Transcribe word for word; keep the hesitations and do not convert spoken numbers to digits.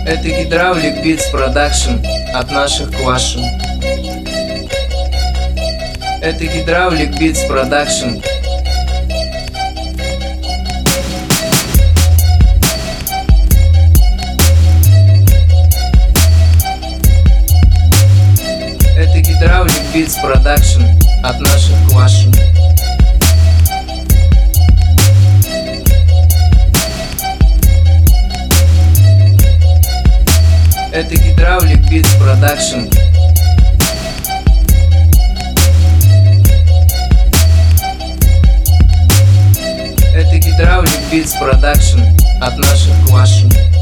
Это Гидравлик Битс Продакшн от наших к вашим. Это Гидравлик Битс Продакшн. Это Гидравлик Битс Продакшн от наших к вашим. Это Гидравлик Битс Продакшн. Это Гидравлик Битс Продакшн от наших к вашим.